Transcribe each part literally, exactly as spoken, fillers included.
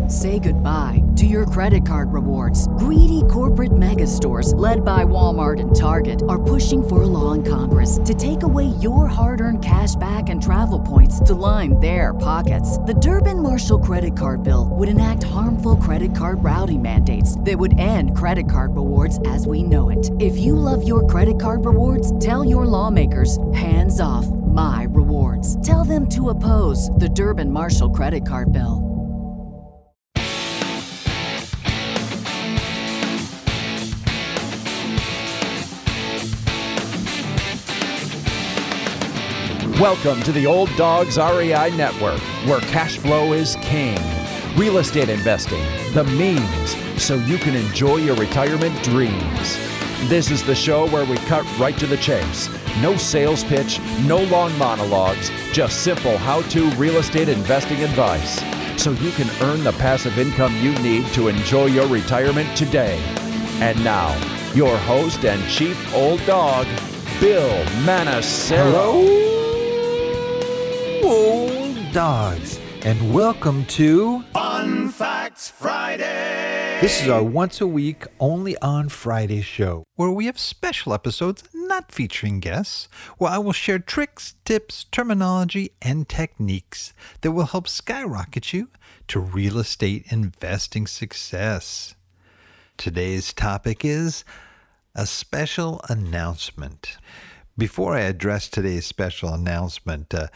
Say goodbye to your credit card rewards. Greedy corporate mega stores, led by Walmart and Target, are pushing for a law in Congress to take away your hard-earned cash back and travel points to line their pockets. The Durbin-Marshall credit card bill would enact harmful credit card routing mandates that would end credit card rewards as we know it. If you love your credit card rewards, tell your lawmakers, hands off my rewards. Tell them to oppose the Durbin-Marshall credit card bill. Welcome to the Old Dogs R E I Network, where cash flow is king. Real estate investing, the means, so you can enjoy your retirement dreams. This is the show where we cut right to the chase. No sales pitch, no long monologues, just simple how-to real estate investing advice, so you can earn the passive income you need to enjoy your retirement today. And now, your host and chief old dog, Bill Manassero. Hello, old dogs, and welcome to Fun Facts Friday. This is our once a week, only on Friday show, where we have special episodes not featuring guests, where I will share tricks, tips, terminology, and techniques that will help skyrocket you to real estate investing success. Today's topic is a special announcement. Before I address today's special announcement, uh,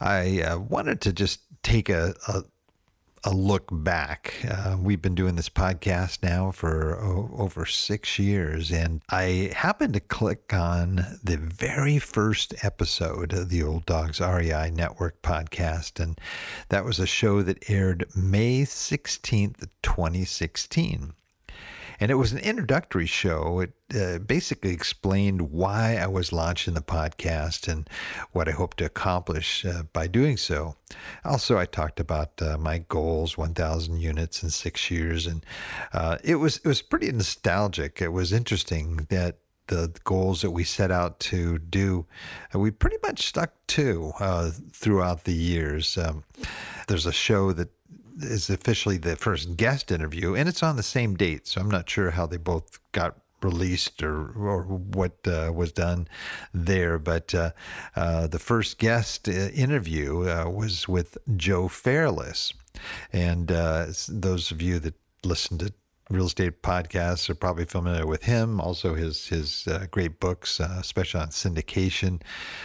I uh, wanted to just take a, a, a look back. Uh, we've been doing this podcast now for oh, over six years, and I happened to click on the very first episode of the Old Dogs R E I Network podcast, and that was a show that aired May sixteenth, twenty sixteen. And it was an introductory show. It uh, basically explained why I was launching the podcast and what I hope to accomplish uh, by doing so. Also, I talked about uh, my goals, one thousand units in six years. And uh, it was it was pretty nostalgic. It was interesting that the goals that we set out to do, uh, we pretty much stuck to uh, throughout the years. Um, there's a show that is officially the first guest interview, and it's on the same date, so I'm not sure how they both got released or or what uh, was done there, but uh, uh, the first guest uh, interview uh, was with Joe Fairless, and uh, those of you that listen to real estate podcasts are probably familiar with him. Also, his his uh, great books, uh, especially on syndication.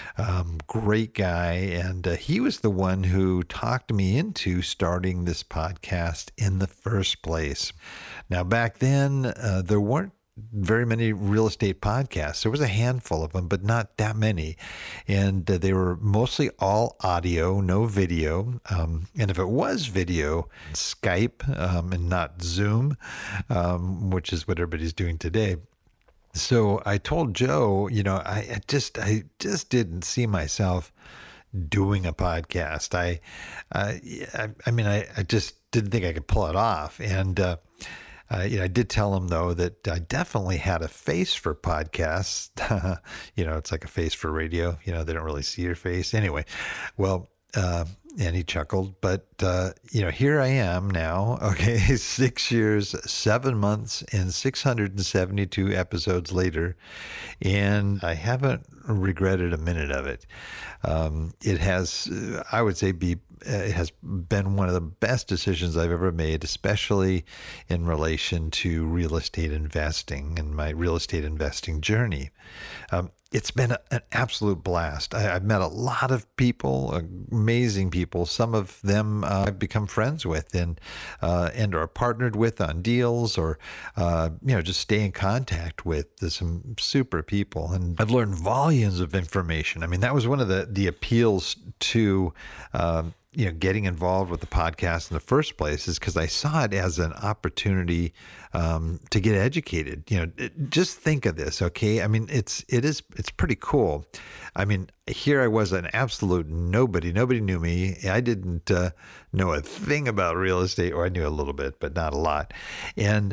Um, great guy, and uh, he was the one who talked me into starting this podcast in the first place. Now, back then, uh, there weren't very many real estate podcasts. There was a handful of them, but not that many. And uh, they were mostly all audio, no video. Um, and if it was video, Skype um, and not Zoom, um, which is what everybody's doing today. So I told Joe, you know, I, I just, I just didn't see myself doing a podcast. I, I, I, I mean, I, I just didn't think I could pull it off. And, uh, Uh, you know, I did tell him, though, that I definitely had a face for podcasts. You know, it's like a face for radio. You know, they don't really see your face. Anyway, well, uh, and he chuckled. But, uh, you know, here I am now, okay, six years, seven months, and six hundred seventy-two episodes later, and I haven't regretted a minute of it. Um, it has, I would say, be it has been one of the best decisions I've ever made, especially in relation to real estate investing and my real estate investing journey. Um, it's been a, an absolute blast. I, I've met a lot of people, amazing people. Some of them uh, I've become friends with and uh, and are partnered with on deals, or uh, you know, just stay in contact with some super people. And I've learned volumes of information. I mean, that was one of the the appeals to um, you know, getting involved with the podcast in the first place, is because I saw it as an opportunity um, to get educated. You know, it, just think of this, okay? I mean, it's it is it's pretty cool. I mean, here I was, an absolute nobody. Nobody knew me. I didn't uh, know a thing about real estate, or I knew a little bit, but not a lot. And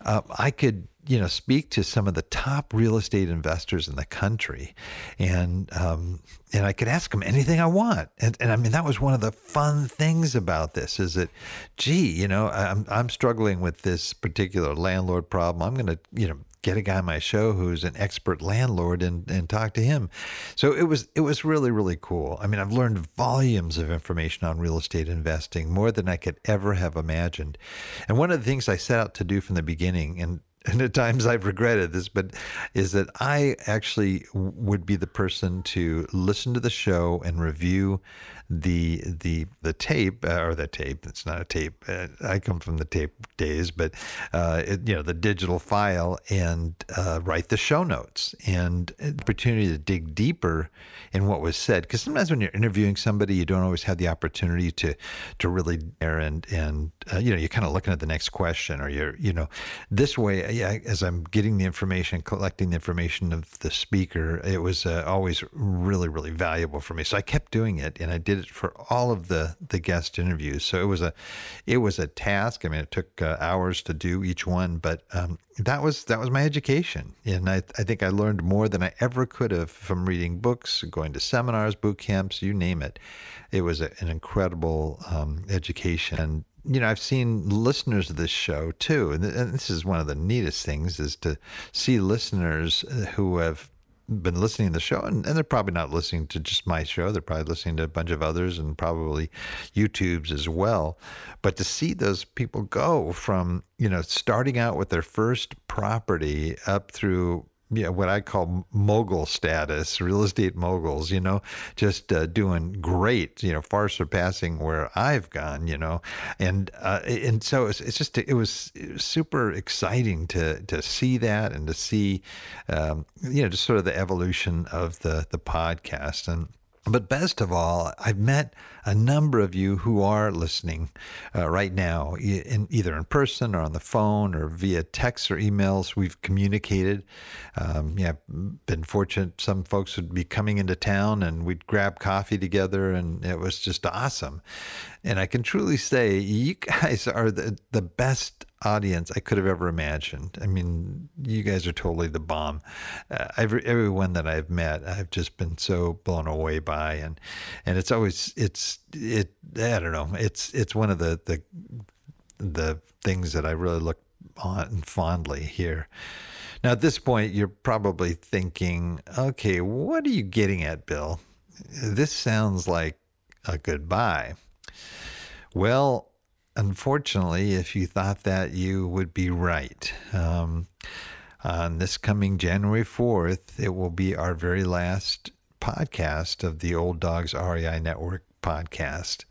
uh, I could, you know, speak to some of the top real estate investors in the country, and um, and I could ask them anything I want. And and I mean, that was one of the fun things about this, is that, gee, you know, I'm I'm struggling with this particular landlord problem. I'm going to, you know, get a guy on my show who's an expert landlord and, and talk to him. So it was it was really, really cool. I mean, I've learned volumes of information on real estate investing, more than I could ever have imagined. And one of the things I set out to do from the beginning, and and at times I've regretted this, but is that I actually would be the person to listen to the show and review the the the tape uh, or the tape. It's not a tape. Uh, I come from the tape days, but uh, it, you know, the digital file, and uh, write the show notes, and an opportunity to dig deeper in what was said. Because sometimes when you're interviewing somebody, you don't always have the opportunity to to really there and and uh, you know, you're kind of looking at the next question, or you're you know, this way. Yeah, as I'm getting the information, collecting the information of the speaker, it was uh, always really, really valuable for me. So I kept doing it, and I did it for all of the, the guest interviews. So it was a, it was a task. I mean, it took uh, hours to do each one, but um, that was that was my education, and I I think I learned more than I ever could have from reading books, going to seminars, boot camps, you name it. It was a, an incredible um, education. You know, I've seen listeners of this show too, and this is one of the neatest things, is to see listeners who have been listening to the show, and, and they're probably not listening to just my show. They're probably listening to a bunch of others, and probably YouTube's as well. But to see those people go from, you know, starting out with their first property up through, yeah, what I call mogul status, real estate moguls, you know, just uh, doing great, you know, far surpassing where I've gone, you know, and uh, and so it's, it's just it was, it was super exciting to to see that, and to see, um, you know, just sort of the evolution of the the podcast. And but best of all, I've met a number of you who are listening uh, right now, in, either in person or on the phone or via text or emails. We've communicated. Um, yeah, I've been fortunate. Some folks would be coming into town, and we'd grab coffee together, and it was just awesome. And I can truly say you guys are the, the best audience I could have ever imagined. I mean, you guys are totally the bomb. Uh, every everyone that I've met, I've just been so blown away by, and and it's always it's it I don't know. It's it's one of the the the things that I really look on fondly here. Now, at this point, you're probably thinking, okay, what are you getting at, Bill? This sounds like a goodbye. Well, unfortunately, if you thought that, you would be right. Um, on this coming January fourth, it will be our very last podcast of the Old Dogs R E I Network podcast.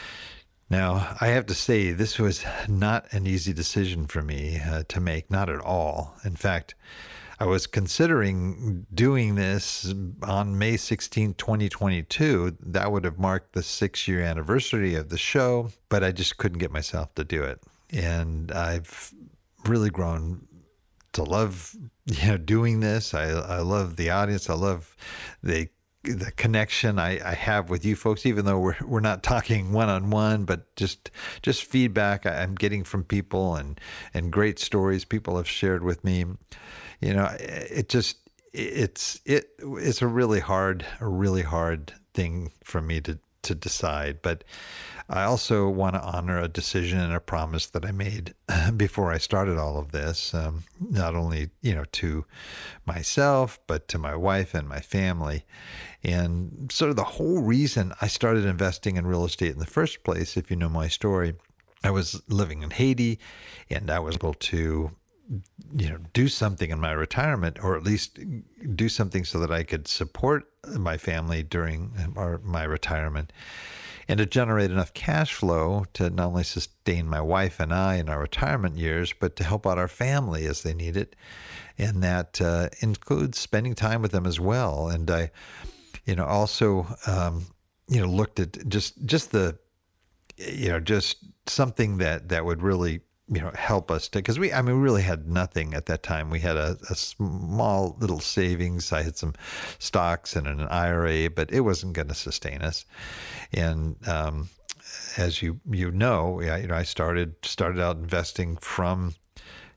Now, I have to say, this was not an easy decision for me uh, to make, not at all. In fact, I was considering doing this on May sixteenth, twenty twenty-two. That would have marked the six-year anniversary of the show, but I just couldn't get myself to do it. And I've really grown to love, you know, doing this. I I love the audience. I love the the connection I, I have with you folks, even though we're we're not talking one-on-one, but just just feedback I'm getting from people, and and great stories people have shared with me. You know, it just it's it it's a really hard a really hard thing for me to to decide, but I also want to honor a decision and a promise that I made before I started all of this, um, not only, you know, to myself, but to my wife and my family. And sort of the whole reason I started investing in real estate in the first place, if you know my story, I was living in Haiti, and I was able to, you know, do something in my retirement, or at least do something so that I could support my family during our, my retirement, and to generate enough cash flow to not only sustain my wife and I in our retirement years, but to help out our family as they need it. And that uh, includes spending time with them as well. And I, you know, also, um, you know, looked at just, just the, you know, just something that, that would really, you know, help us to, because we, I mean, we really had nothing at that time. We had a, a small little savings. I had some stocks and an I R A, but it wasn't going to sustain us. And um, as you you know, I, you know, I started started out investing from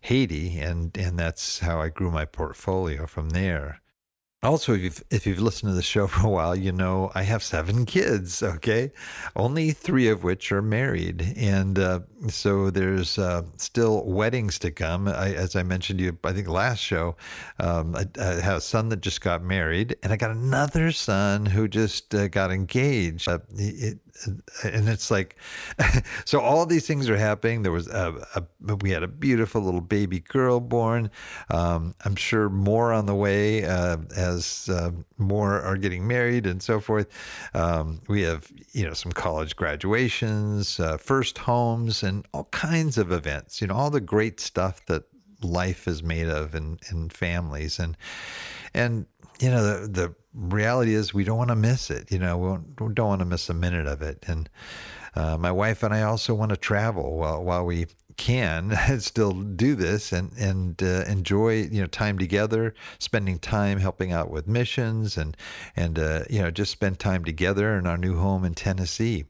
Haiti, and, and that's how I grew my portfolio from there. Also, if you've, if you've listened to the show for a while, you know I have seven kids, okay? Only three of which are married. And uh, so there's uh, still weddings to come. I, as I mentioned to you, I think last show, um, I, I have a son that just got married, and I got another son who just uh, got engaged. Uh, it, and it's like, so all these things are happening. There was a, a we had a beautiful little baby girl born. Um, I'm sure more on the way uh, as uh, more are getting married and so forth. Um, we have, you know, some college graduations, uh, first homes, and all kinds of events. You know, all the great stuff that life is made of in, in families. And, and, you know, the, the reality is we don't want to miss it. You know, we don't, we don't want to miss a minute of it. And uh, my wife and I also want to travel while, while we can still do this and, and uh, enjoy, you know, time together, spending time helping out with missions and, and uh, you know, just spend time together in our new home in Tennessee.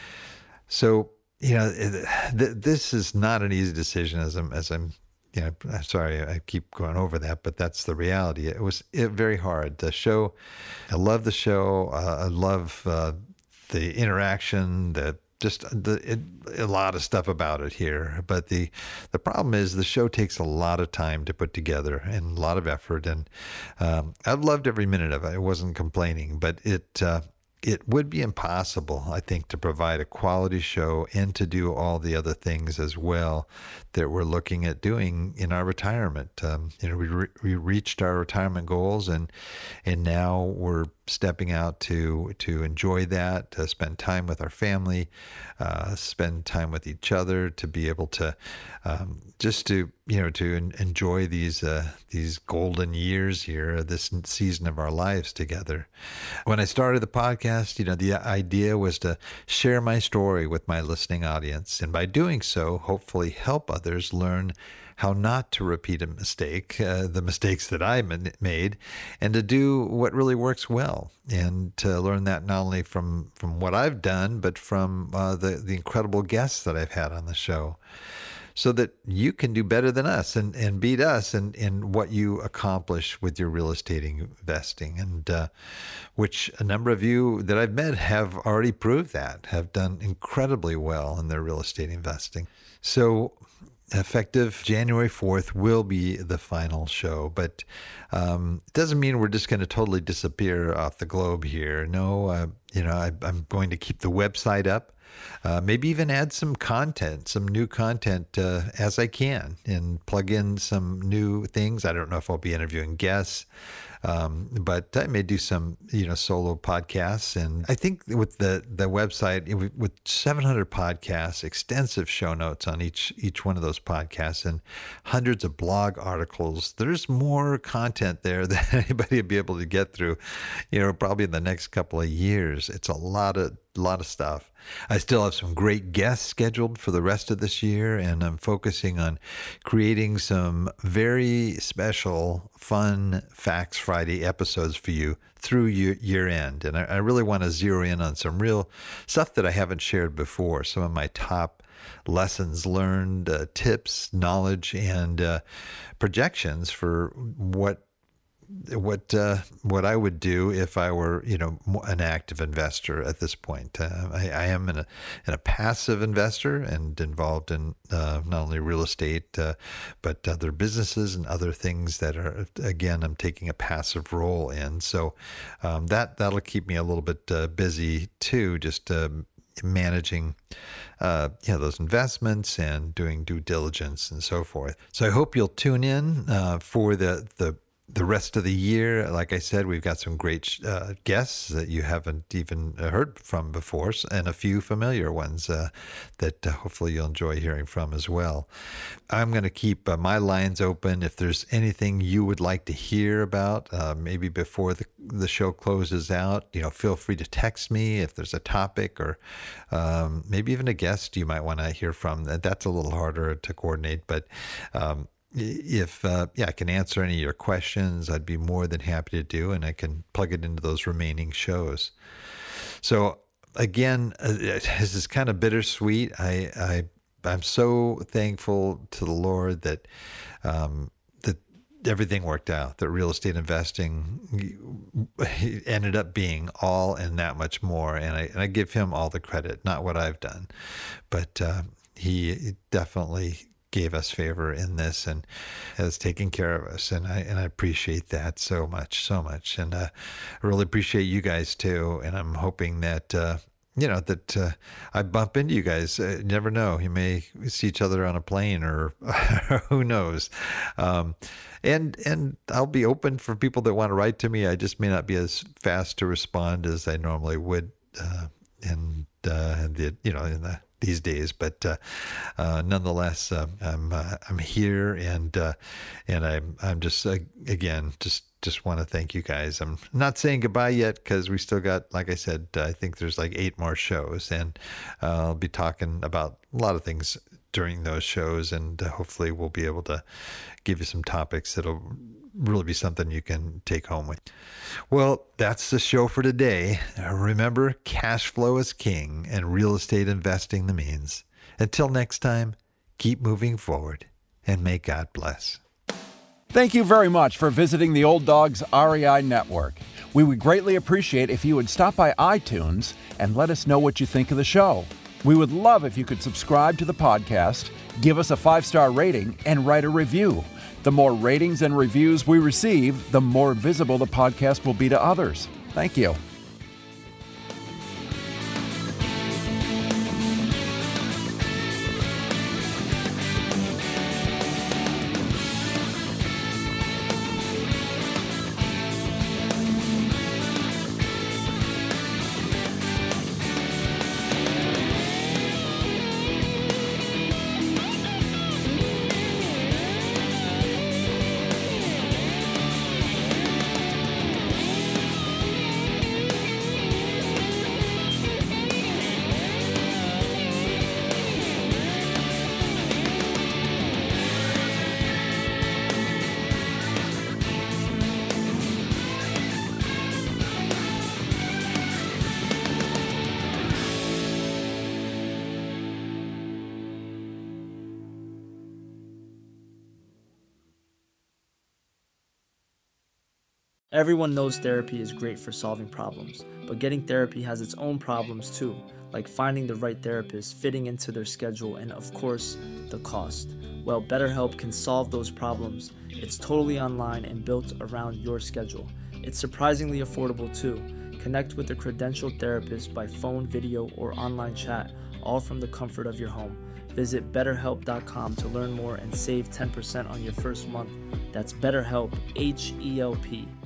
So, you know, th- this is not an easy decision as I'm, as I'm, you know, I'm sorry, I keep going over that, but that's the reality. It was it, very hard. The show, I love the show. Uh, I love uh, the interaction, the just the it, a lot of stuff about it here. But the the problem is the show takes a lot of time to put together and a lot of effort. And um, I've loved every minute of it. I wasn't complaining, but it. Uh, It would be impossible, I think, to provide a quality show and to do all the other things as well that we're looking at doing in our retirement. Um, you know, we re- we reached our retirement goals, and and now we're stepping out to to enjoy that, to spend time with our family, uh, spend time with each other, to be able to um, just to you know to en- enjoy these uh, these golden years here, this season of our lives together. When I started the podcast, you know, the idea was to share my story with my listening audience, and by doing so, hopefully help others learn how not to repeat a mistake, uh, the mistakes that I made, and to do what really works well, and to learn that not only from, from what I've done, but from uh, the, the incredible guests that I've had on the show, so that you can do better than us and, and beat us in, in what you accomplish with your real estate investing, and uh, which a number of you that I've met have already proved that, have done incredibly well in their real estate investing. So effective January fourth will be the final show, but um, it doesn't mean we're just going to totally disappear off the globe here. No, uh, you know, I, I'm going to keep the website up, uh, maybe even add some content, some new content uh, as I can, and plug in some new things. I don't know if I'll be interviewing guests. Um, but I may do some, you know, solo podcasts. And I think with the, the website, with seven hundred podcasts, extensive show notes on each, each one of those podcasts, and hundreds of blog articles, there's more content there than anybody will be able to get through, you know, probably in the next couple of years. It's a lot of, lot of stuff. I still have some great guests scheduled for the rest of this year, and I'm focusing on creating some very special, fun Facts Friday episodes for you through year, year end. And I, I really want to zero in on some real stuff that I haven't shared before, some of my top lessons learned, uh, tips, knowledge, and uh, projections for what what uh, what I would do if I were, you know, an active investor at this point. Uh, I, I am in a in a passive investor and involved in uh, not only real estate, uh, but other businesses and other things that are, again, I'm taking a passive role in. So um, that, that'll keep me a little bit uh, busy too, just um, managing uh, you know, those investments and doing due diligence and so forth. So I hope you'll tune in uh, for the the The rest of the year. Like I said, we've got some great uh, guests that you haven't even heard from before, and a few familiar ones uh, that uh, hopefully you'll enjoy hearing from as well. I'm going to keep uh, my lines open. If there's anything you would like to hear about, uh, maybe before the, the show closes out, you know, feel free to text me if there's a topic, or um, maybe even a guest you might want to hear from. That's a little harder to coordinate, but um, If, uh, yeah, I can answer any of your questions, I'd be more than happy to do, and I can plug it into those remaining shows. So again, uh, this is kind of bittersweet. I, I I'm so thankful to the Lord that um, that everything worked out, that real estate investing ended up being all and that much more. And I, and I give him all the credit, not what I've done, but uh, he definitely gave us favor in this and has taken care of us. And I, and I appreciate that so much, so much. And uh, I really appreciate you guys too. And I'm hoping that, uh, you know, that uh, I bump into you guys. Uh, you never know. You may see each other on a plane or who knows. Um, and and I'll be open for people that want to write to me. I just may not be as fast to respond as I normally would uh, in, uh, in the, you know, in the these days, but uh, uh, nonetheless, uh, I'm uh, I'm here, and uh, and I'm I'm just uh, again just just want to thank you guys. I'm not saying goodbye yet because we still got, like I said, uh, I think there's like eight more shows, and uh, I'll be talking about a lot of things during those shows, and uh, hopefully we'll be able to give you some topics that'll really be something you can take home with. Well, that's the show for today. Remember, cash flow is king and real estate investing the means. Until next time, keep moving forward and may God bless. Thank you very much for visiting the Old Dogs R E I Network. We would greatly appreciate if you would stop by iTunes and let us know what you think of the show. We would love if you could subscribe to the podcast, give us a five-star rating, and write a review. The more ratings and reviews we receive, the more visible the podcast will be to others. Thank you. Everyone knows therapy is great for solving problems, but getting therapy has its own problems too, like finding the right therapist, fitting into their schedule, and of course, the cost. Well, BetterHelp can solve those problems. It's totally online and built around your schedule. It's surprisingly affordable too. Connect with a credentialed therapist by phone, video, or online chat, all from the comfort of your home. Visit better help dot com to learn more and save ten percent on your first month. That's BetterHelp, H E L P.